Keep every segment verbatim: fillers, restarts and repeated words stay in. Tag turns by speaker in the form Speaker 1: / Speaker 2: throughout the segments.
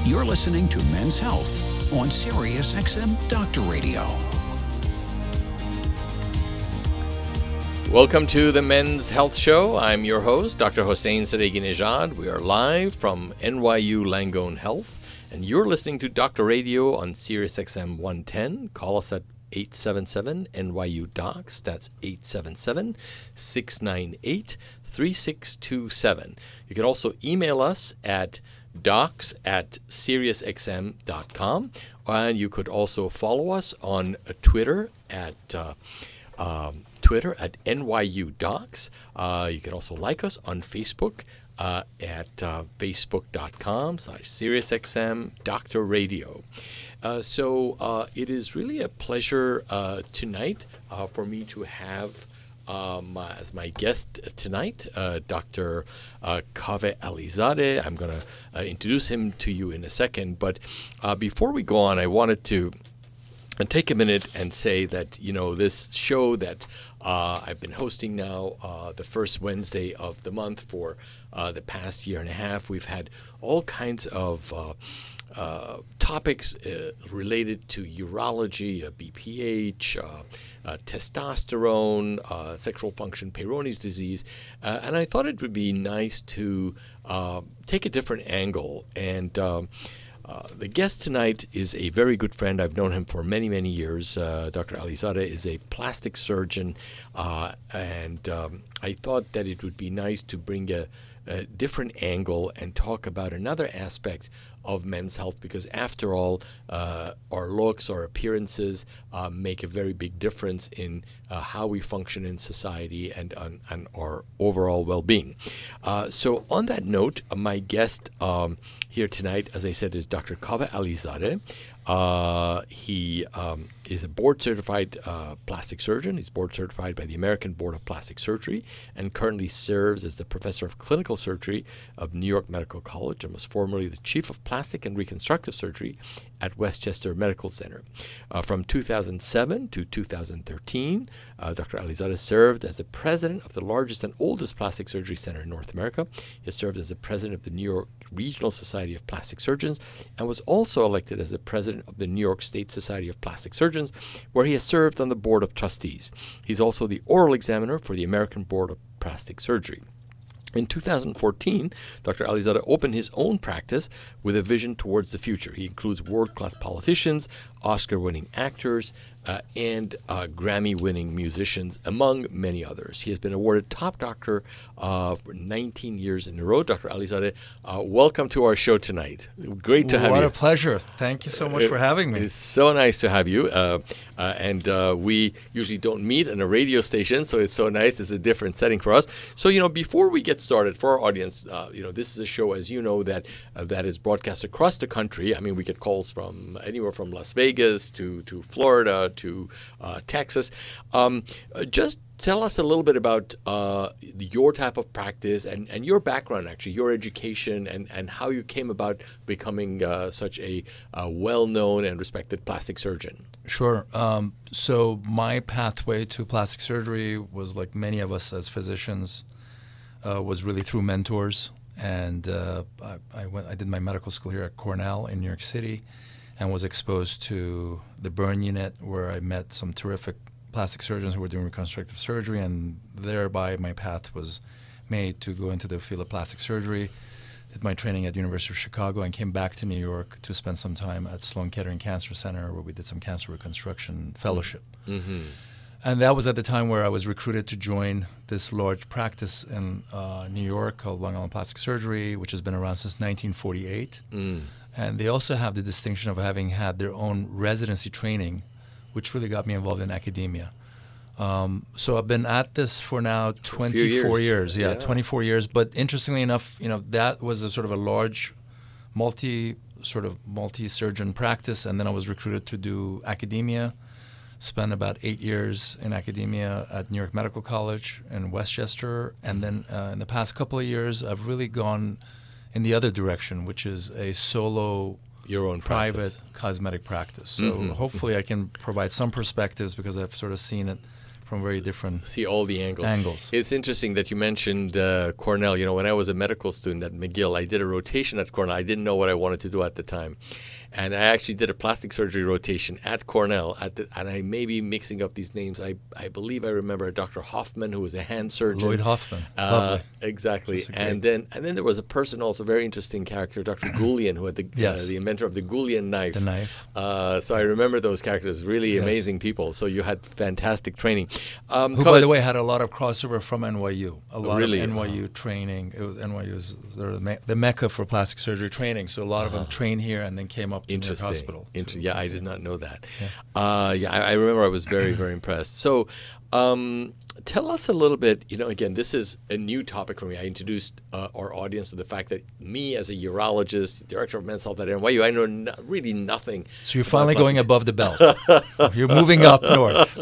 Speaker 1: You're listening to Men's Health on Sirius X M Doctor Radio.
Speaker 2: Welcome to the Men's Health Show. I'm your host, Doctor Hossein Sadeghi-Nejad. We are live from N Y U Langone Health, and you're listening to Doctor Radio on Sirius X M one ten. Call us at eight seven seven N Y U docs. That's eight seven seven, six nine eight, three six two seven. You can also email us at docs at sirius x m dot com, and you could also follow us on Twitter at uh, um, Twitter at N Y U docs. Uh, you can also like us on Facebook uh, at uh, facebook.com slash SiriusXM Doctor Radio. Uh, so uh, it is really a pleasure uh, tonight uh, for me to have um, uh, as my guest tonight, uh, Doctor Uh, Kaveh Alizadeh. I'm going to uh, introduce him to you in a second, but uh, before we go on, I wanted to and take a minute and say that, you know, this show that uh, I've been hosting now uh, the first Wednesday of the month for uh, the past year and a half, we've had all kinds of uh, uh, topics uh, related to urology, uh, B P H, uh, uh, testosterone, uh, sexual function, Peyronie's disease, uh, and I thought it would be nice to uh, take a different angle. And um, Uh, the guest tonight is a very good friend. I've known him for many, many years. Uh, Doctor Alizadeh is a plastic surgeon, uh, and um, I thought that it would be nice to bring a, a different angle and talk about another aspect of men's health, because after all, uh, our looks, our appearances uh, make a very big difference in uh, how we function in society and on, on our overall well-being. Uh, so on that note, uh, my guest um, here tonight, as I said, is Doctor Kaveh Alizadeh. Uh, he um, is a board-certified uh, plastic surgeon. He's board-certified by the American Board of Plastic Surgery and currently serves as the professor of clinical surgery of New York Medical College and was formerly the chief of plastic and reconstructive surgery at Westchester Medical Center. Uh, from two thousand seven to two thousand thirteen, uh, Doctor Alizadeh served as the president of the largest and oldest plastic surgery center in North America. He has served as the president of the New York Regional Society of Plastic Surgeons and was also elected as the president of the New York State Society of Plastic Surgeons, where he has served on the board of trustees. He's also the oral examiner for the American Board of Plastic Surgery. In two thousand fourteen, Doctor Alizadeh opened his own practice with a vision towards the future. He includes world-class politicians, Oscar-winning actors, uh, and uh, Grammy-winning musicians, among many others. He has been awarded top doctor uh, for nineteen years in a row. Doctor Alizadeh, uh, welcome to our show tonight. Great to have
Speaker 3: what
Speaker 2: you.
Speaker 3: What a pleasure. Thank you so much
Speaker 2: Uh,
Speaker 3: for having me.
Speaker 2: It's so nice to have you. Uh, uh, and uh, we usually don't meet in a radio station, so it's so nice. It's a different setting for us. So, you know, before we get started, for our audience, uh, you know, this is a show, as you know, that uh, that is broadcast across the country. I mean, we get calls from anywhere from Las Vegas to, to Florida to uh, Texas. Um, uh, just tell us a little bit about uh, your type of practice and, and your background, actually, your education, and, and how you came about becoming uh, such a, a well-known and respected plastic surgeon.
Speaker 3: Sure. Um, so my pathway to plastic surgery was, like many of us as physicians, uh, was really through mentors. And uh, I, I, went, I did my medical school here at Cornell in New York City and was exposed to the burn unit, where I met some terrific plastic surgeons who were doing reconstructive surgery, and thereby my path was made to go into the field of plastic surgery. Did my training at the University of Chicago and came back to New York to spend some time at Sloan Kettering Cancer Center, where we did some cancer reconstruction fellowship.
Speaker 2: Mm-hmm.
Speaker 3: And that was at the time where I was recruited to join this large practice in uh, New York called Long Island Plastic Surgery, which has been around since nineteen forty-eight. Mm. And they also have the distinction of having had their own residency training, which really got me involved in academia. Um, so I've been at this for now twenty-four
Speaker 2: years.
Speaker 3: years. Yeah,
Speaker 2: yeah,
Speaker 3: twenty-four years. But interestingly enough, you know, that was a sort of a large, multi sort of multi-surgeon practice, and then I was recruited to do academia. Spent about eight years in academia at New York Medical College in Westchester, and then uh, in the past couple of years, I've really gone in the other direction, which is a solo,
Speaker 2: your own
Speaker 3: private
Speaker 2: practice.
Speaker 3: cosmetic practice. So
Speaker 2: Mm-hmm.
Speaker 3: hopefully, I can provide some perspectives because I've sort of seen it from very different
Speaker 2: See all the angles.
Speaker 3: angles.
Speaker 2: It's interesting that you mentioned uh, Cornell. You know, when I was a medical student at McGill, I did a rotation at Cornell. I didn't know what I wanted to do at the time. And I actually did a plastic surgery rotation at Cornell. At the, and I may be mixing up these names. I, I believe I remember Doctor Hoffman, who was a hand surgeon.
Speaker 3: Lloyd Hoffman.
Speaker 2: Uh,
Speaker 3: Lovely.
Speaker 2: Exactly. And then and then there was a person also, very interesting character, Doctor Goulian, who had the
Speaker 3: Yes.
Speaker 2: uh, the inventor of the Goulian knife.
Speaker 3: The knife.
Speaker 2: Uh, so I remember those characters, really
Speaker 3: Yes.
Speaker 2: amazing people. So you had fantastic training. Um,
Speaker 3: Who, by the way, had a lot of crossover from N Y U. A lot
Speaker 2: Really?
Speaker 3: of N Y U training. It was, N Y U is the, me- the mecca for plastic surgery training. So a lot of them trained here and then came up to New York
Speaker 2: Interesting.
Speaker 3: Hospital.
Speaker 2: Inter-
Speaker 3: to-
Speaker 2: yeah, I
Speaker 3: to-
Speaker 2: did not know that. Yeah, uh, yeah I, I remember I was very, very impressed. So um, tell us a little bit, you know, again, this is a new topic for me. I introduced uh, our audience to the fact that me as a urologist, director of men's health at N Y U, I know no, really nothing.
Speaker 3: So you're
Speaker 2: about
Speaker 3: finally going
Speaker 2: plastic-
Speaker 3: above the belt. You're moving up north.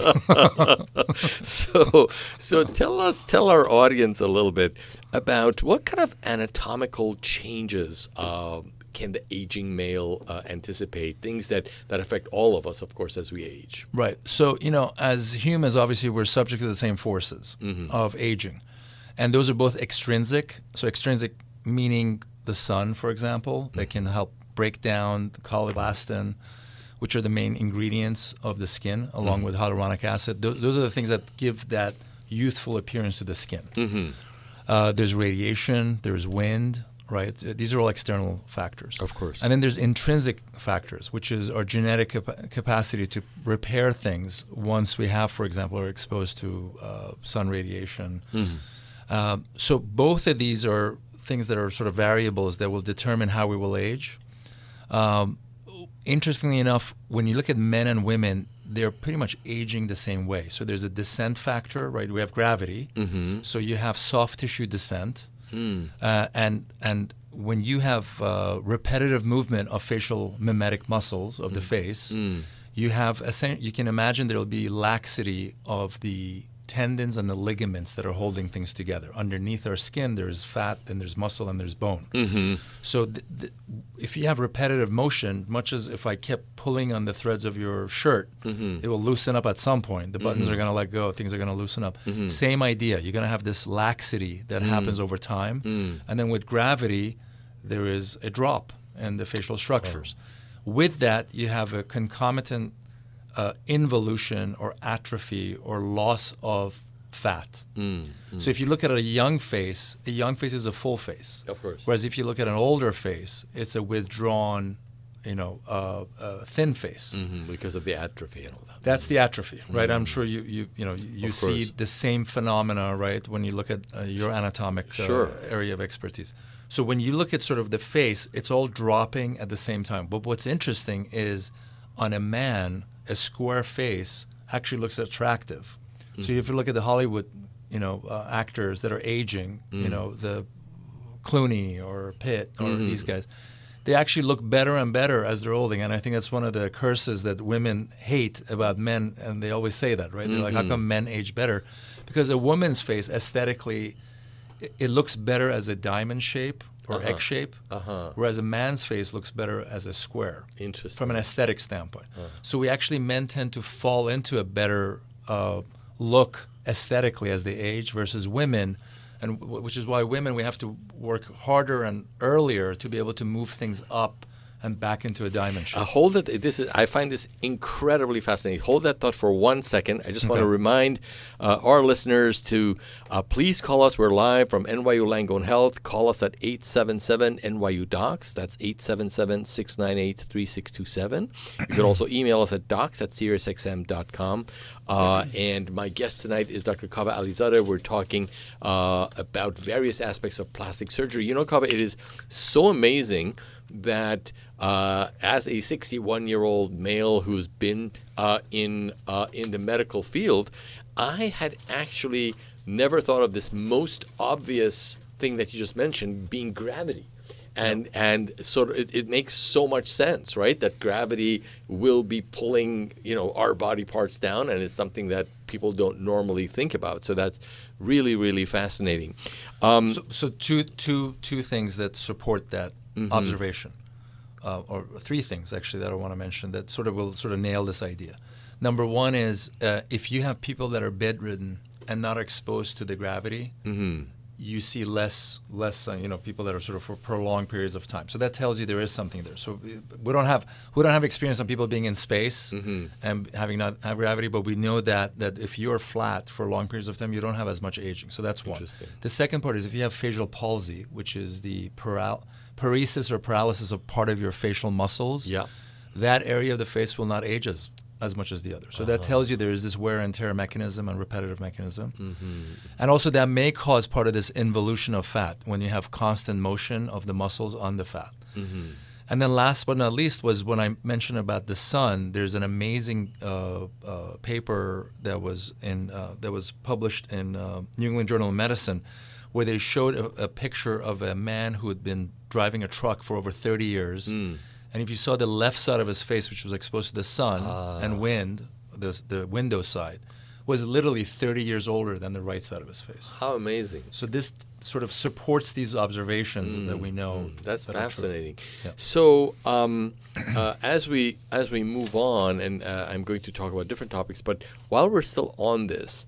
Speaker 2: so so tell us tell our audience a little bit about what kind of anatomical changes uh, can the aging male uh, anticipate, things that that affect all of us, of course, as we age.
Speaker 3: Right. So, you know, as humans, obviously, we're subject to the same forces of aging. And those are both extrinsic. So, extrinsic meaning the sun, for example, that can help break down the collagen, which are the main ingredients of the skin, along with hyaluronic acid. Th- those are the things that give that youthful appearance to the skin.
Speaker 2: Mm-hmm.
Speaker 3: Uh, there's radiation, there's wind, right? These are all external factors.
Speaker 2: Of course.
Speaker 3: And then there's intrinsic factors, which is our genetic cap- capacity to repair things once we have, for example, are exposed to uh, sun radiation.
Speaker 2: Mm-hmm.
Speaker 3: Um, so both of these are things that are sort of variables that will determine how we will age. Um, interestingly enough, when you look at men and women, they're pretty much aging the same way. So there's a descent factor, right? We have gravity.
Speaker 2: Mm-hmm.
Speaker 3: So you have soft tissue descent.
Speaker 2: Mm.
Speaker 3: Uh, and and when you have uh, repetitive movement of facial mimetic muscles of the face,
Speaker 2: Mm.
Speaker 3: you have essen- you can imagine there will be laxity of the tendons and the ligaments that are holding things together. Underneath our skin, there's fat, and there's muscle, and there's bone.
Speaker 2: Mm-hmm.
Speaker 3: So th- th- if you have repetitive motion, much as if I kept pulling on the threads of your shirt,
Speaker 2: Mm-hmm.
Speaker 3: it will loosen up at some point. The buttons are going to let go. Things are going to loosen up.
Speaker 2: Mm-hmm.
Speaker 3: Same idea. You're going to have this laxity that happens over time.
Speaker 2: Mm.
Speaker 3: And then with gravity, there is a drop in the facial structures. With that, you have a concomitant uh, involution or atrophy or loss of fat.
Speaker 2: Mm. Mm.
Speaker 3: So if you look at a young face, a young face is a full face.
Speaker 2: Of course.
Speaker 3: Whereas if you look at an older face, it's a withdrawn, you know, uh, uh, thin face.
Speaker 2: Mm-hmm. Because of the atrophy and all that.
Speaker 3: That's the atrophy, right? I'm sure you you you know you
Speaker 2: Of
Speaker 3: see
Speaker 2: course.
Speaker 3: the same phenomena, right, when you look at uh, your anatomic uh,
Speaker 2: Sure.
Speaker 3: area of expertise. So when you look at sort of the face, it's all dropping at the same time. But what's interesting is on a man, a square face actually looks attractive. So if you look at the Hollywood, you know, uh, actors that are aging, you know, the Clooney or Pitt or
Speaker 2: Mhm.
Speaker 3: these guys, they actually look better and better as they're older. And I think that's one of the curses that women hate about men, and they always say that, right? They're like, how come men age better? Because a woman's face, aesthetically, it, it looks better as a diamond shape or
Speaker 2: Uh-huh.
Speaker 3: egg shape,
Speaker 2: Uh-huh.
Speaker 3: whereas a man's face looks better as a square
Speaker 2: Interesting.
Speaker 3: from an aesthetic standpoint. So we actually, men tend to fall into a better uh, look aesthetically as they age versus women, and w- which is why women, we have to work harder and earlier to be able to move things up and back into a diamond shape.
Speaker 2: Uh, hold it. This is. I find this incredibly fascinating. Hold that thought for one second. I just want to
Speaker 3: Okay.
Speaker 2: remind uh, our listeners to uh, please call us. We're live from N Y U Langone Health. Call us at eight seven seven N Y U docs. That's eight seven seven, six nine eight, three six two seven. You can also email us at docs at sirius x m dot com. Uh, and my guest tonight is Doctor Kaveh Alizadeh. We're talking uh, about various aspects of plastic surgery. You know, Kaveh, it is so amazing that uh, as a sixty-one-year-old male who's been uh, in uh, in the medical field, I had actually never thought of this most obvious thing that you just mentioned, being gravity. And and sort of it, it makes so much sense, right? That gravity will be pulling, you know, our body parts down, and it's something that people don't normally think about. So that's really, really fascinating. Um,
Speaker 3: So, so two, two, two things that support that observation, uh, or three things actually that I want to mention that sort of will sort of nail this idea. Number one is uh, if you have people that are bedridden and not exposed to the gravity,
Speaker 2: Mm-hmm.
Speaker 3: you see less, less, uh, you know, people that are sort of for prolonged periods of time. So that tells you there is something there. So we we don't have we don't have experience on people being in space
Speaker 2: Mm-hmm.
Speaker 3: and having not have gravity, but we know that that if you're flat for long periods of time, you don't have as much aging. So that's one.
Speaker 2: Interesting.
Speaker 3: The second part is if you have facial palsy, which is the paral- paresis or paralysis of part of your facial muscles.
Speaker 2: Yeah.
Speaker 3: That area of the face will not age as as much as the other. So that tells you there is this wear and tear mechanism and repetitive mechanism.
Speaker 2: Mm-hmm.
Speaker 3: And also that may cause part of this involution of fat when you have constant motion of the muscles on the fat.
Speaker 2: Mm-hmm.
Speaker 3: And then last but not least was when I mentioned about the sun, there's an amazing uh, uh, paper that was in uh, that was published in uh, New England Journal of Medicine where they showed a, a picture of a man who had been driving a truck for over thirty years.
Speaker 2: Mm.
Speaker 3: And if you saw the left side of his face, which was exposed to the sun
Speaker 2: Ah.
Speaker 3: and wind, the, the window side, was literally thirty years older than the right side of his face.
Speaker 2: How amazing.
Speaker 3: So this sort of supports these observations that we know.
Speaker 2: Mm, that's
Speaker 3: that are true.
Speaker 2: fascinating.
Speaker 3: Yeah.
Speaker 2: So, um, uh, as we as we move on, and uh, I'm going to talk about different topics, but while we're still on this,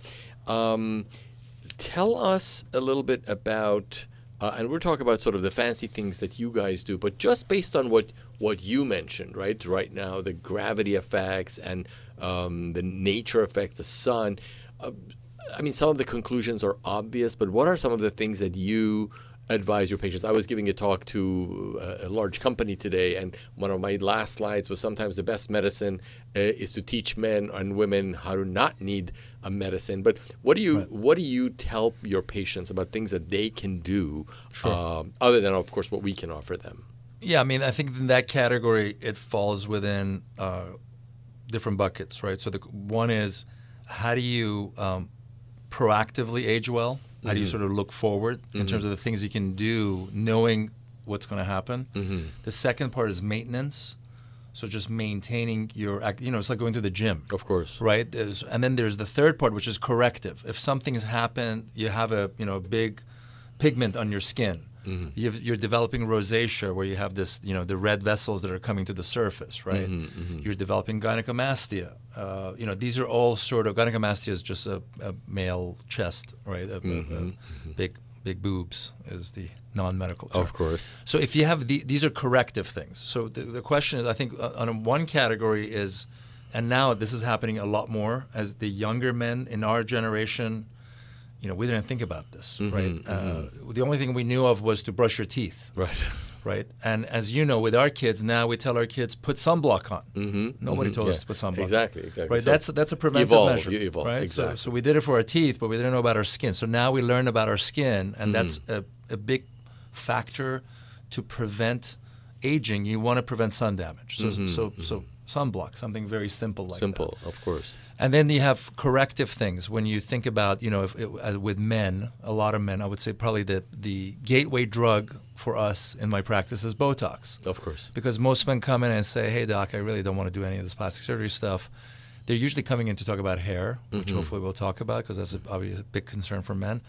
Speaker 2: um, tell us a little bit about, uh, and we're talking about sort of the fancy things that you guys do, but just based on what what you mentioned, right? Right now, the gravity effects and um, the nature effects, the sun. Uh, I mean, some of the conclusions are obvious, but what are some of the things that you advise your patients? I was giving a talk to a, a large company today, and one of my last slides was sometimes the best medicine uh, is to teach men and women how to not need a medicine. But what do you
Speaker 3: Right.
Speaker 2: what do you tell your patients about things that they can do,
Speaker 3: Sure.
Speaker 2: um, other than, of course, what we can offer them?
Speaker 3: Yeah, I mean, I think in that category, it falls within uh, different buckets, right? So the one is, how do you um, proactively age well? How do you sort of look forward in terms of the things you can do, knowing what's going to happen?
Speaker 2: Mm-hmm.
Speaker 3: The second part is maintenance. So just maintaining your, act- you know, it's like going to the gym.
Speaker 2: Of course.
Speaker 3: Right? There's, and then there's the third part, which is corrective. If something has happened, you have a, you know, big pigment on your skin.
Speaker 2: Mm-hmm.
Speaker 3: You've, you're developing rosacea where you have this, you know, the red vessels that are coming to the surface, right?
Speaker 2: Mm-hmm, mm-hmm.
Speaker 3: You're developing gynecomastia. Uh, you know, these are all sort of, gynecomastia is just a, a male chest, right? A, a- a
Speaker 2: Mm-hmm,
Speaker 3: big, big boobs is the non-medical term.
Speaker 2: Of course.
Speaker 3: So if you have the, these are corrective things. So the, the question is, I think uh, on one category is, and now this is happening a lot more as the younger men in our generation, you know, we didn't think about this,
Speaker 2: Mhm,
Speaker 3: right? Uh, the only thing we knew of was to brush your teeth,
Speaker 2: Right.
Speaker 3: right? And as you know, with our kids now, we tell our kids put sunblock on.
Speaker 2: Mm-hmm.
Speaker 3: Nobody
Speaker 2: mm-hmm.
Speaker 3: told us
Speaker 2: Yeah.
Speaker 3: to put sunblock.
Speaker 2: Exactly. Exactly.
Speaker 3: Right,
Speaker 2: So
Speaker 3: that's that's a preventive
Speaker 2: evolve,
Speaker 3: measure,
Speaker 2: you evolve,
Speaker 3: right?
Speaker 2: exactly.
Speaker 3: So, so we did it for our teeth, but we didn't know about our skin. So now we learn about our skin, and that's
Speaker 2: Mm-hmm.
Speaker 3: a, a big factor to prevent aging. You want to prevent sun damage. So
Speaker 2: Mhm,
Speaker 3: so so sunblock, something very simple like that.
Speaker 2: Simple, of course.
Speaker 3: And then you have corrective things. When you think about, you know, if it, uh, with men, a lot of men, I would say probably the the gateway drug for us in my practice is Botox.
Speaker 2: Of course.
Speaker 3: Because most men come in and say, hey, doc, I really don't want to do any of this plastic surgery stuff. They're usually coming in to talk about hair, which
Speaker 2: Mhm.
Speaker 3: hopefully we'll talk about because that's a, obviously a big concern for men.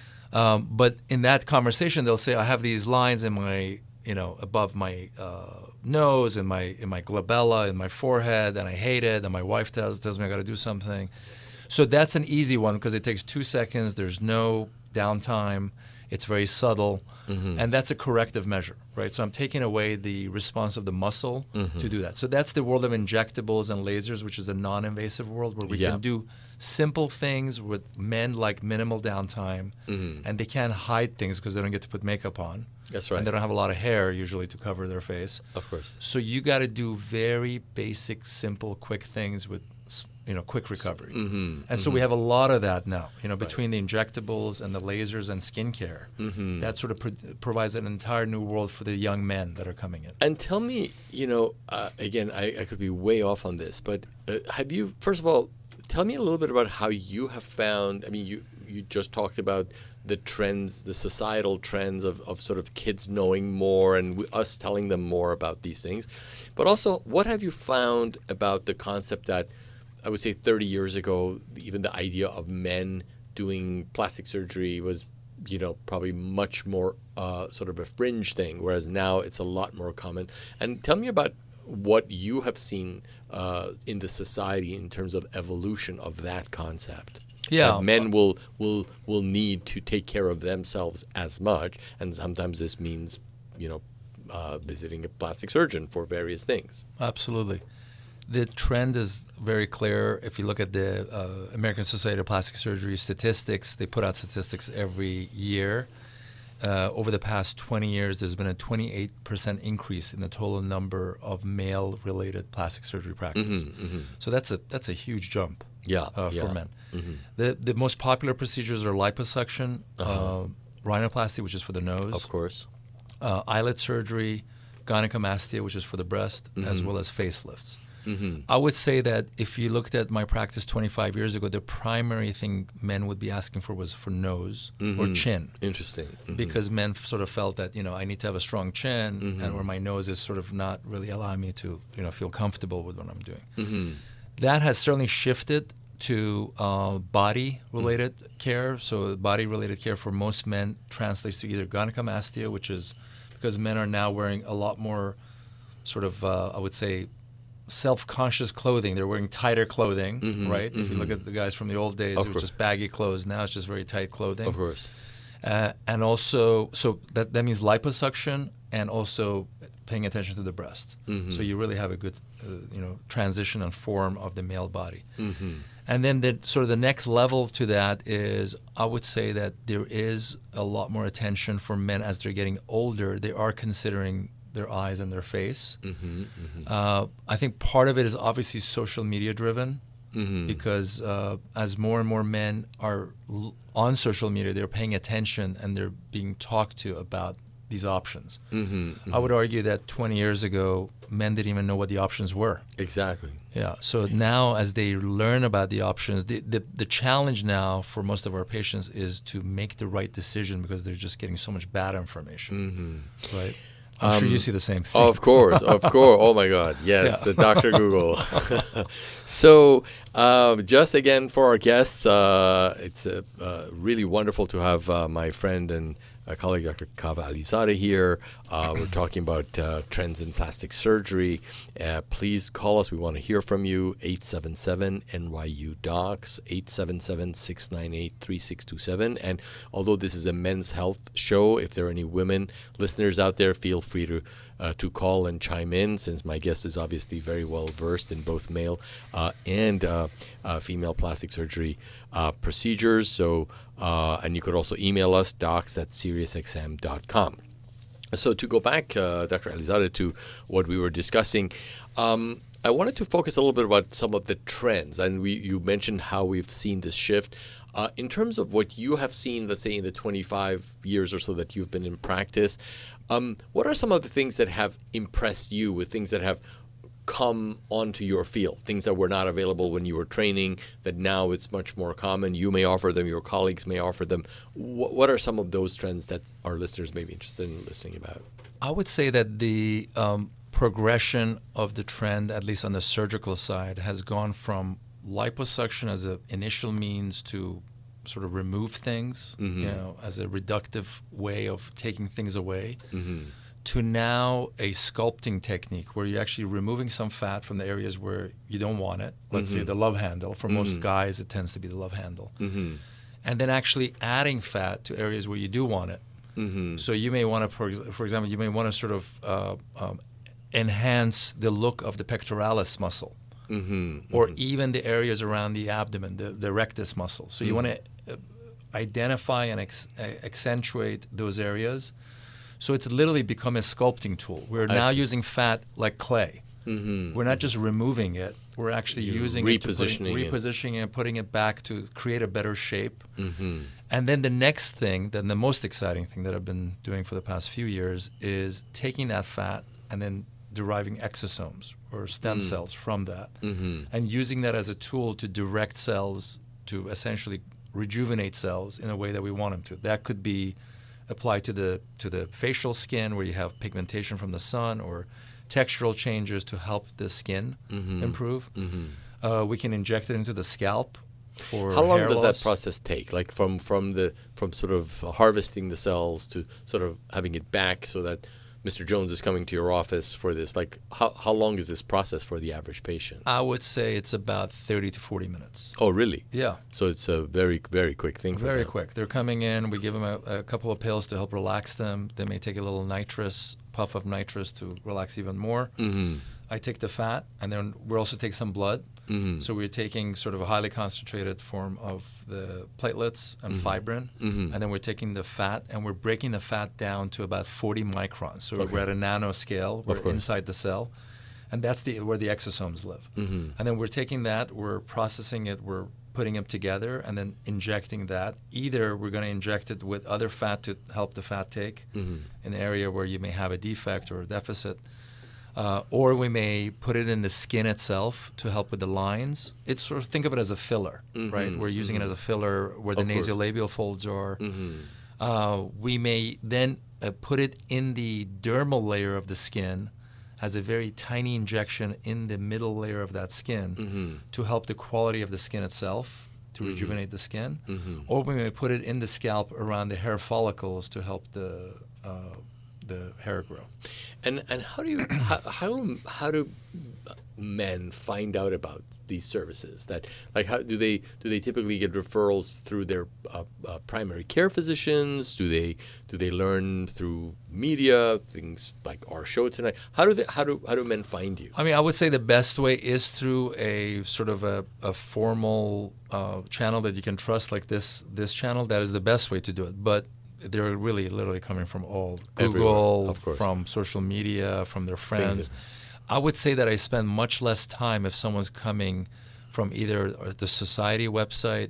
Speaker 3: Um, but in that conversation, they'll say, I have these lines in my, you know, above my uh, nose, in my in my glabella, in my forehead, and I hate it, and my wife tells, tells me I got to do something. So that's an easy one because it takes two seconds. There's no downtime. It's very subtle.
Speaker 2: Mhm.
Speaker 3: And that's a corrective measure, right? So I'm taking away the response of the muscle
Speaker 2: Mhm.
Speaker 3: to do that. So that's the world of injectables and lasers, which is a non-invasive world where we
Speaker 2: Yeah.
Speaker 3: can do simple things with men like minimal downtime,
Speaker 2: Mhm.
Speaker 3: and they can't hide things because they don't get to put makeup on.
Speaker 2: That's right.
Speaker 3: And they don't have a lot of hair usually to cover their face.
Speaker 2: Of course.
Speaker 3: So you got to do very basic, simple, quick things with, s- you know, quick recovery.
Speaker 2: Mhm,
Speaker 3: And so
Speaker 2: mhm.
Speaker 3: we have a lot of that now, you know, between the injectables and the lasers and skincare.
Speaker 2: Mhm.
Speaker 3: That sort of pro- provides an entire new world for the young men that are coming in.
Speaker 2: And tell me, you know, uh, again, I, I could be way off on this, but uh, have you, first of all, tell me a little bit about how you have found, I mean, you, you just talked about the trends, the societal trends of, of sort of kids knowing more and w- us telling them more about these things. But also, what have you found about the concept that I would say thirty years ago, even the idea of men doing plastic surgery was, you know, probably much more uh, sort of a fringe thing, whereas now it's a lot more common. And tell me about what you have seen uh, in the society in terms of evolution of that concept.
Speaker 3: Yeah,
Speaker 2: That men will will will need to take care of themselves as much, and sometimes this means, you know, uh, visiting a plastic surgeon for various things.
Speaker 3: Absolutely. The trend is very clear. If you look at the uh, American Society of Plastic Surgery statistics, they put out statistics every year. Uh, over the past twenty years, there's been a twenty-eight percent increase in the total number of male-related plastic surgery practice.
Speaker 2: Mm-hmm, mm-hmm.
Speaker 3: So that's a that's a huge jump
Speaker 2: Yeah,
Speaker 3: uh,
Speaker 2: yeah.
Speaker 3: for men.
Speaker 2: Mm-hmm.
Speaker 3: The the most popular procedures are liposuction,
Speaker 2: Uh-huh.
Speaker 3: uh, rhinoplasty, which is for the nose,
Speaker 2: Of course.
Speaker 3: uh, eyelid surgery, gynecomastia, which is for the breast, as
Speaker 2: Mhm.
Speaker 3: well as facelifts.
Speaker 2: Mm-hmm.
Speaker 3: I would say that if you looked at my practice twenty-five years ago, the primary thing men would be asking for was for nose or
Speaker 2: Mhm.
Speaker 3: chin,
Speaker 2: Interesting. Mhm.
Speaker 3: because men f- sort of felt that, you know, I need to have a strong chin,
Speaker 2: Mhm.
Speaker 3: and where my nose is sort of not really allowing me to, you know, feel comfortable with what I'm doing.
Speaker 2: Mhm.
Speaker 3: That has certainly shifted to uh, body-related care. So body-related care for most men translates to either gynecomastia, which is because men are now wearing a lot more sort of, uh, I would say, self-conscious clothing. They're wearing tighter clothing,
Speaker 2: Mhm,
Speaker 3: right? If you look
Speaker 2: mhm.
Speaker 3: at the guys from the old days,
Speaker 2: Of
Speaker 3: it was
Speaker 2: course.
Speaker 3: just baggy clothes. Now it's just very tight clothing.
Speaker 2: Of course.
Speaker 3: Uh, and also, so that, that means liposuction and also paying attention to the breast.
Speaker 2: Mhm.
Speaker 3: So you really have a good, uh, you know, transition and form of the male body.
Speaker 2: Mm-hmm.
Speaker 3: And then the sort of the next level to that is, I would say that there is a lot more attention for men as they're getting older. They are considering their eyes and their face.
Speaker 2: Mm-hmm. Mm-hmm.
Speaker 3: Uh, I think part of it is obviously social media driven,
Speaker 2: Mm-hmm.
Speaker 3: because uh, as more and more men are l- on social media, they're paying attention and they're being talked to about these options.
Speaker 2: Mm-hmm.
Speaker 3: I would argue that twenty years ago, men didn't even know what the options were.
Speaker 2: Exactly.
Speaker 3: Yeah. So now, as they learn about the options, the, the the challenge now for most of our patients is to make the right decision, because they're just getting so much bad information.
Speaker 2: Mm-hmm.
Speaker 3: Right. I'm sure
Speaker 2: Um,
Speaker 3: you see the same thing.
Speaker 2: Of course, of course. Oh my God, yes,
Speaker 3: Yeah.
Speaker 2: the Doctor Google. So, um, just again for our guests, uh, it's uh, uh, really wonderful to have uh, my friend and uh, colleague Doctor Kaveh Alizadeh here. Uh, we're talking about uh, trends in plastic surgery. Uh, please call us. We want to hear from you. eight seven seven N Y U docs, eight seven seven, six nine eight, three six two seven. And although this is a men's health show, if there are any women listeners out there, feel free to uh, to call and chime in, since my guest is obviously very well versed in both male uh, and uh, uh, female plastic surgery uh, procedures. So, uh, and you could also email us, docs at sirius x m dot com. So to go back, uh, Doctor Alizadeh, to what we were discussing, um, I wanted to focus a little bit about some of the trends. And we, you mentioned how we've seen this shift. Uh, in terms of what you have seen, let's say in the twenty-five years or so that you've been in practice, um, what are some of the things that have impressed you, with things that have come onto your field, things that were not available when you were training, that now it's much more common? You may offer them, your colleagues may offer them. Wh- what are some of those trends that our listeners may be interested in listening about?
Speaker 3: I would say that the um, progression of the trend, at least on the surgical side, has gone from liposuction as an initial means to sort of remove things,
Speaker 2: Mhm.
Speaker 3: you know, as a reductive way of taking things away,
Speaker 2: Mm-hmm.
Speaker 3: to now a sculpting technique where you're actually removing some fat from the areas where you don't want it. Let's say
Speaker 2: Mhm.
Speaker 3: the love handle. For most
Speaker 2: Mhm.
Speaker 3: guys, it tends to be the love handle.
Speaker 2: Mm-hmm.
Speaker 3: And then actually adding fat to areas where you do want it.
Speaker 2: Mm-hmm.
Speaker 3: So you may want to, for, ex- for example, you may want to sort of uh, um, enhance the look of the pectoralis muscle,
Speaker 2: Mm-hmm.
Speaker 3: or even the areas around the abdomen, the, the rectus muscle. So you
Speaker 2: Mhm.
Speaker 3: want to uh, identify and ex- uh, accentuate those areas. So it's literally become a sculpting tool. We're
Speaker 2: I
Speaker 3: now
Speaker 2: see.
Speaker 3: using fat like clay.
Speaker 2: Mm-hmm.
Speaker 3: We're not just removing it. We're actually
Speaker 2: You're
Speaker 3: using it, to
Speaker 2: repositioning
Speaker 3: put,
Speaker 2: it.
Speaker 3: repositioning it, and putting it back to create a better shape.
Speaker 2: Mm-hmm.
Speaker 3: And then the next thing, then the most exciting thing that I've been doing for the past few years is taking that fat and then deriving exosomes or stem
Speaker 2: Mm.
Speaker 3: cells from that,
Speaker 2: Mm-hmm.
Speaker 3: and using that as a tool to direct cells to essentially rejuvenate cells in a way that we want them to. That could be applied to the to the facial skin, where you have pigmentation from the sun, or textural changes to help the skin
Speaker 2: Mhm.
Speaker 3: improve.
Speaker 2: Mm-hmm.
Speaker 3: Uh, we can inject it into the scalp for
Speaker 2: How long
Speaker 3: hair
Speaker 2: does
Speaker 3: loss.
Speaker 2: that process take? Like from from the from sort of harvesting the cells to sort of having it back so that Mister Jones is coming to your office for this, like how, how long is this process for the average patient?
Speaker 3: I would say it's about thirty to forty minutes.
Speaker 2: Oh, really?
Speaker 3: Yeah.
Speaker 2: So it's a very, very quick thing for
Speaker 3: Very
Speaker 2: them.
Speaker 3: quick. They're coming in. We give them a, a couple of pills to help relax them. They may take a little nitrous, puff of nitrous to relax even more.
Speaker 2: Mm-hmm.
Speaker 3: I take the fat, and then we also take some blood.
Speaker 2: Mm-hmm.
Speaker 3: So we're taking sort of a highly concentrated form of the platelets and
Speaker 2: Mm-hmm.
Speaker 3: fibrin,
Speaker 2: Mm-hmm.
Speaker 3: and then we're taking the fat, and we're breaking the fat down to about forty microns. So
Speaker 2: Okay.
Speaker 3: we're at a nanoscale. We're
Speaker 2: course.
Speaker 3: inside the cell, and that's the where the exosomes live.
Speaker 2: Mm-hmm.
Speaker 3: And then we're taking that, we're processing it, we're putting them together, and then injecting that. Either we're going to inject it with other fat to help the fat take
Speaker 2: Mm-hmm.
Speaker 3: in an area where you may have a defect or a deficit. Uh, or we may put it in the skin itself to help with the lines. It's sort of, think of it as a filler,
Speaker 2: Mhm,
Speaker 3: right? We're using
Speaker 2: mhm.
Speaker 3: it as a filler where the
Speaker 2: Of course.
Speaker 3: nasolabial folds are.
Speaker 2: Mm-hmm.
Speaker 3: Uh, we may then uh, put it in the dermal layer of the skin as a very tiny injection in the middle layer of that skin
Speaker 2: Mm-hmm.
Speaker 3: to help the quality of the skin itself, to
Speaker 2: Mhm.
Speaker 3: rejuvenate the skin.
Speaker 2: Mm-hmm.
Speaker 3: Or we may put it in the scalp around the hair follicles to help the uh, the hair grow.
Speaker 2: And and how do you how, how how do men find out about these services? That like how do they do they typically get referrals through their uh, uh, primary care physicians? Do they do they learn through media, things like our show tonight? How do they how do how do men find you?
Speaker 3: I mean, I would say the best way is through a sort of a, a formal uh, channel that you can trust, like this this channel. That is the best way to do it. But they're really literally coming from all
Speaker 2: Everywhere,
Speaker 3: Google,
Speaker 2: of course.
Speaker 3: from social media, from their friends.
Speaker 2: that-
Speaker 3: I would say that I spend much less time if someone's coming from either the society website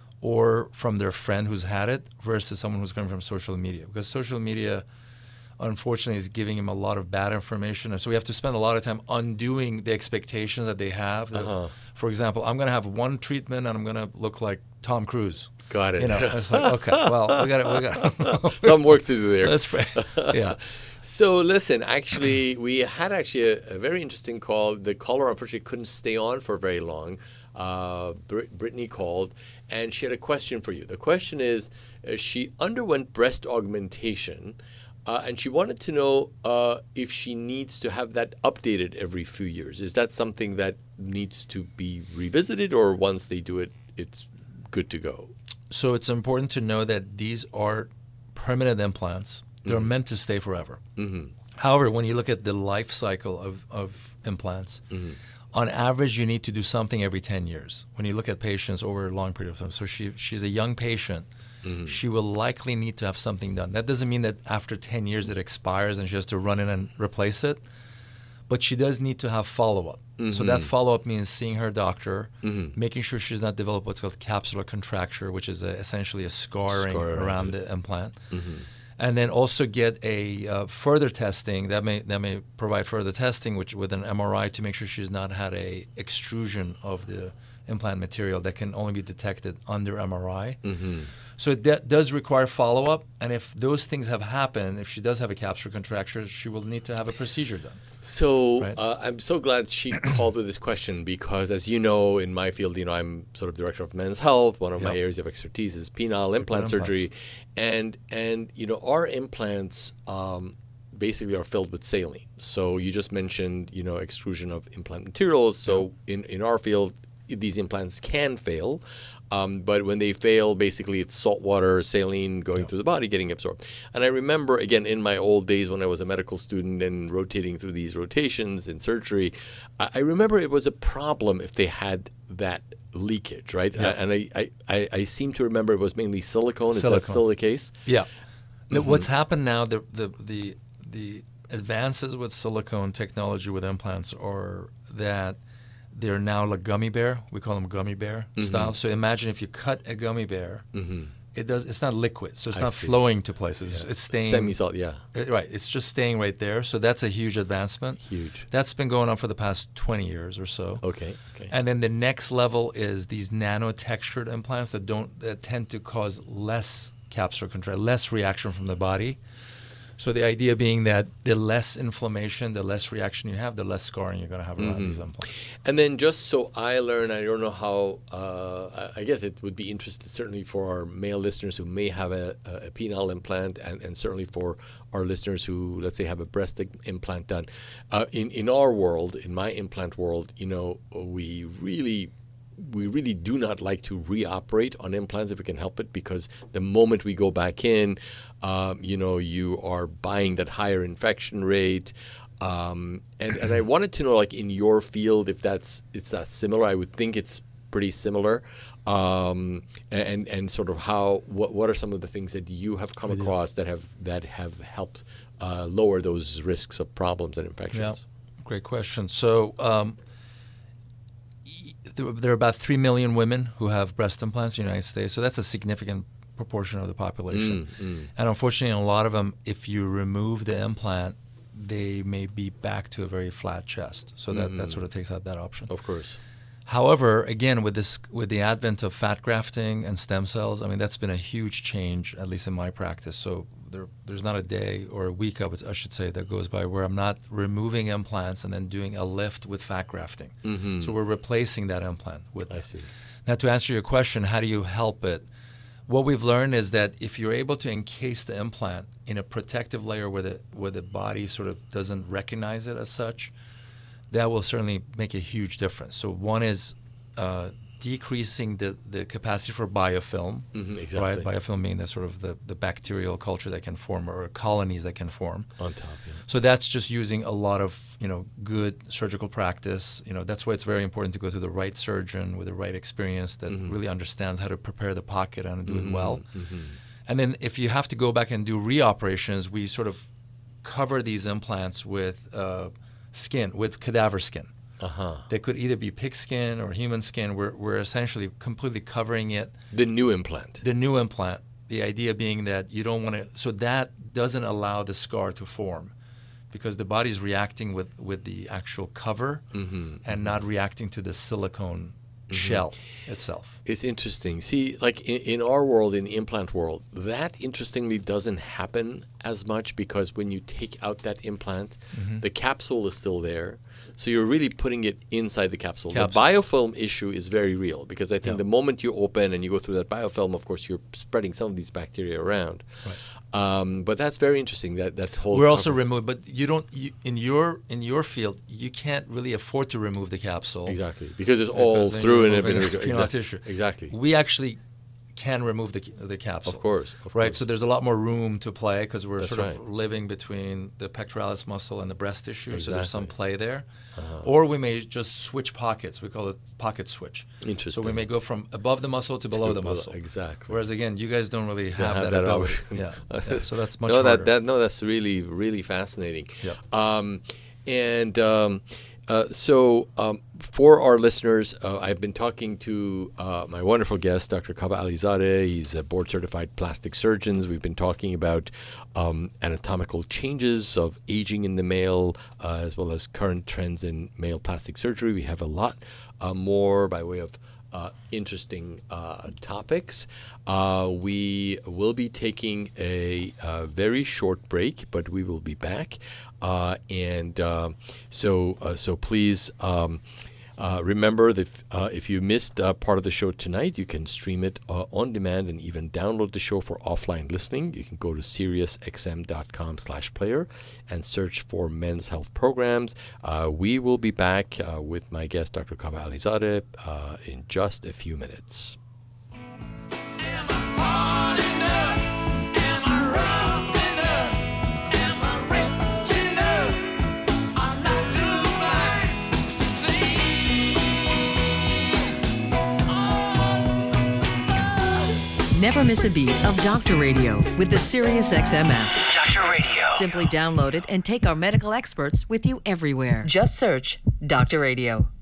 Speaker 3: or from their friend who's had it versus someone who's coming from social media. Because social media, unfortunately, is giving them a lot of bad information. And so we have to spend a lot of time undoing the expectations that they have. That,
Speaker 2: Uh-huh.
Speaker 3: For example, I'm going to have one treatment and I'm going to look like Tom Cruise.
Speaker 2: Got it.
Speaker 3: You know, it's like, okay, well, we got we got
Speaker 2: Some work to do there.
Speaker 3: Let's pray. Yeah.
Speaker 2: So listen, actually, we had actually a, a very interesting call. The caller unfortunately couldn't stay on for very long. Uh, Brit- Brittany called, and she had a question for you. The question is, uh, she underwent breast augmentation, uh, and she wanted to know uh, if she needs to have that updated every few years. Is that something that needs to be revisited, or once they do it, it's good to go?
Speaker 3: So it's important to know that these are permanent implants. They're
Speaker 2: Mm-hmm.
Speaker 3: meant to stay forever.
Speaker 2: Mm-hmm.
Speaker 3: However, when you look at the life cycle of, of implants,
Speaker 2: Mm-hmm.
Speaker 3: on average, you need to do something every ten years. When you look at patients over a long period of time. So she she's a young patient.
Speaker 2: Mm-hmm.
Speaker 3: She will likely need to have something done. That doesn't mean that after ten years it expires and she has to run in and replace it. But she does need to have follow-up. So that follow-up means seeing her doctor,
Speaker 2: Mhm.
Speaker 3: making sure she's not developed what's called capsular contracture, which is a, essentially a scarring
Speaker 2: Scar around
Speaker 3: around
Speaker 2: it.
Speaker 3: the implant.
Speaker 2: Mm-hmm.
Speaker 3: And then also get a uh, further testing that may that may provide further testing, which with an M R I to make sure she's not had a extrusion of the implant material that can only be detected under M R I.
Speaker 2: Mm-hmm.
Speaker 3: So it de- does require follow-up, and if those things have happened, if she does have a capsular contracture, she will need to have a procedure done.
Speaker 2: So
Speaker 3: Right.
Speaker 2: uh, I'm so glad she called with this question because, as you know, in my field, you know, I'm sort of director of men's health. One of my
Speaker 3: Yep.
Speaker 2: areas of expertise is penile implant
Speaker 3: implants.
Speaker 2: surgery, and and you know, our implants um, basically are filled with saline. So you just mentioned, you know, extrusion of implant materials. So in in our field, these implants can fail. Um, but when they fail, basically it's salt water, saline going through the body, getting absorbed. And I remember, again, in my old days when I was a medical student and rotating through these rotations in surgery, I, I remember it was a problem if they had that leakage, right?
Speaker 3: Yeah.
Speaker 2: And I, I, I, I seem to remember it was mainly silicone. Is that
Speaker 3: Silicone.
Speaker 2: still the case?
Speaker 3: Yeah. The- What's happened now, the, the the the advances with silicone technology with implants are that they're now like gummy bear. We call them gummy bear style. So imagine if you cut a gummy bear,
Speaker 2: Mm-hmm.
Speaker 3: it does. It's not liquid, so it's
Speaker 2: I
Speaker 3: not
Speaker 2: see.
Speaker 3: flowing to places. It's staying.
Speaker 2: Semi-salt, yeah.
Speaker 3: uh, Right. It's just staying right there. So that's a huge advancement.
Speaker 2: Huge.
Speaker 3: That's been going on for the past twenty years or so.
Speaker 2: Okay, okay.
Speaker 3: And then the next level is these nano-textured implants that don't that tend to cause less capsular contraction, less reaction from the body. So the idea being that the less inflammation, the less reaction you have, the less scarring you're going to have around
Speaker 2: Mm-hmm.
Speaker 3: these implants.
Speaker 2: And then just so I learn, I don't know how, uh, I I guess it would be interesting certainly for our male listeners who may have a, a penile implant, and, and certainly for our listeners who, let's say, have a breast implant done. Uh, in, in our world, in my implant world, you know, we really we really do not like to reoperate on implants if we can help it, because the moment we go back in, um, you know, you are buying that higher infection rate. Um, and, and I wanted to know, like, in your field, if that's it's that similar. I would think it's pretty similar. Um, and and sort of how what what are some of the things that you have come across that have that have helped uh, lower those risks of problems and infections?
Speaker 3: Yeah, great question. So um, there are about three million women who have breast implants in the United States. So that's a significant proportion of the population.
Speaker 2: Mm, mm.
Speaker 3: And unfortunately, in a lot of them, if you remove the implant, they may be back to a very flat chest. So that,
Speaker 2: Mm-hmm.
Speaker 3: that sort of takes out that option.
Speaker 2: Of course.
Speaker 3: However, again, with this, with the advent of fat grafting and stem cells, I mean, that's been a huge change, at least in my practice. So there, there's not a day or a week, I, would, I should say, that goes by where I'm not removing implants and then doing a lift with fat grafting.
Speaker 2: Mm-hmm.
Speaker 3: So we're replacing that implant with.
Speaker 2: I see.
Speaker 3: Now, to answer your question, how do you help it? What we've learned is that if you're able to encase the implant in a protective layer where the where the body sort of doesn't recognize it as such, that will certainly make a huge difference. So one is uh, decreasing the, the capacity for biofilm,
Speaker 2: Mm-hmm, exactly.
Speaker 3: right? Biofilm being the sort of the, the bacterial culture that can form, or colonies that can form.
Speaker 2: On top, yeah.
Speaker 3: So that's just using a lot of, you know, good surgical practice. You know, that's why it's very important to go to the right surgeon with the right experience that
Speaker 2: Mm-hmm.
Speaker 3: really understands how to prepare the pocket and do
Speaker 2: Mm-hmm.
Speaker 3: it well.
Speaker 2: Mm-hmm.
Speaker 3: And then if you have to go back and do reoperations, we sort of cover these implants with uh, skin, with cadaver skin.
Speaker 2: Uh-huh.
Speaker 3: They could either be pig skin or human skin. We're, we're essentially completely covering it.
Speaker 2: The new implant.
Speaker 3: The new implant, the idea being that you don't want to, so that doesn't allow the scar to form, because the body's reacting with, with the actual cover
Speaker 2: Mm-hmm.
Speaker 3: and not reacting to the silicone shell itself.
Speaker 2: It's interesting. See, like in, in our world, in the implant world, that interestingly doesn't happen as much, because when you take out that implant,
Speaker 3: Mm-hmm.
Speaker 2: the capsule is still there. So you're really putting it inside the capsule.
Speaker 3: Capsule.
Speaker 2: The biofilm issue is very real, because I think
Speaker 3: Yeah.
Speaker 2: the moment you open and you go through that biofilm, of course, you're spreading some of these bacteria around.
Speaker 3: Right.
Speaker 2: Um, but that's very interesting. That that whole
Speaker 3: We're also
Speaker 2: cover-
Speaker 3: remove, but you don't you, in your in your field you can't really afford to remove the capsule.
Speaker 2: exactly, because it's all
Speaker 3: because then
Speaker 2: through
Speaker 3: you're
Speaker 2: and
Speaker 3: removing
Speaker 2: everything.
Speaker 3: penile
Speaker 2: Exactly.
Speaker 3: tissue.
Speaker 2: Exactly.
Speaker 3: We actually can remove the the capsule.
Speaker 2: Of course. Of
Speaker 3: Right,
Speaker 2: course.
Speaker 3: so there's a lot more room to play, because we're
Speaker 2: That's
Speaker 3: sort of
Speaker 2: right.
Speaker 3: living between the pectoralis muscle and the breast tissue, so there's some
Speaker 2: Exactly.
Speaker 3: play there.
Speaker 2: Uh-huh.
Speaker 3: Or we may just switch pockets. We call it pocket switch.
Speaker 2: Interesting.
Speaker 3: So we may go from above the muscle to below the
Speaker 2: Below-
Speaker 3: muscle.
Speaker 2: Exactly.
Speaker 3: Whereas again, you guys don't really have,
Speaker 2: have
Speaker 3: that,
Speaker 2: that
Speaker 3: ability.
Speaker 2: option.
Speaker 3: Yeah. Yeah, so that's much
Speaker 2: no,
Speaker 3: harder.
Speaker 2: that, that no, that's really really fascinating.
Speaker 3: Yep.
Speaker 2: Um, and um, uh, so um, for our listeners, uh, I've been talking to uh, my wonderful guest, Doctor Kaveh Alizadeh. He's a board-certified plastic surgeon. We've been talking about um, anatomical changes of aging in the male, uh, as well as current trends in male plastic surgery. We have a lot uh, more by way of Uh, interesting uh, topics. Uh, we will be taking a, uh very short break, but we will be back. Uh, and uh, so, uh, so please um, uh, remember that if, uh, if you missed uh, part of the show tonight, you can stream it uh, on demand and even download the show for offline listening. You can go to SiriusXM.com slash player and search for Men's Health Programs. Uh, we will be back uh, with my guest, Doctor Kaveh Alizadeh, uh, in just a few minutes.
Speaker 4: Never miss a beat of Doctor Radio with the SiriusXM app.
Speaker 5: Doctor Radio.
Speaker 4: Simply download it and take our medical experts with you everywhere. Just search Doctor Radio.